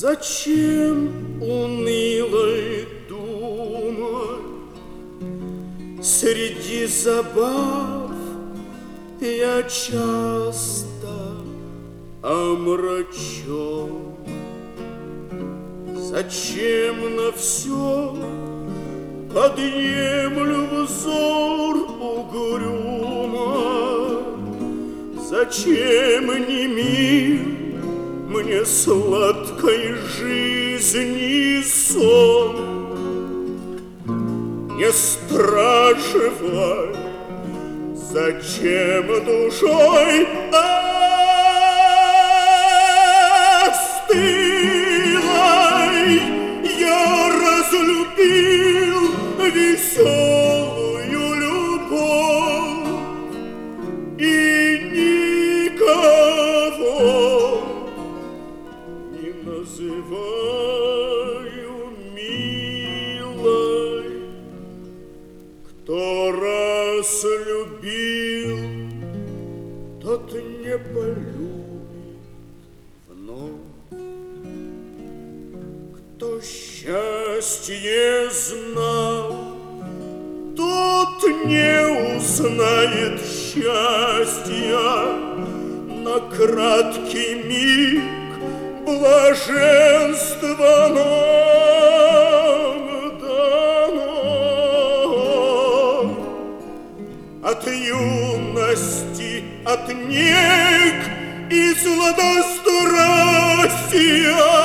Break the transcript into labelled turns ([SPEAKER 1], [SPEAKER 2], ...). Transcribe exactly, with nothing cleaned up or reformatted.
[SPEAKER 1] Зачем унылой думать среди забав я часто омрачен? Зачем на все подъемлю взор угрюмо? Зачем не мил мне сладкой жизни сон? Не спрашивай, зачем душой остылой я разлюбил веселую любовь и никого не называю милой. Кто раз любил, тот не полюбит вновь. Кто счастье знал, тот не узнает счастья. На краткий миг блаженство нам дано. От юности, от нег и сладострастия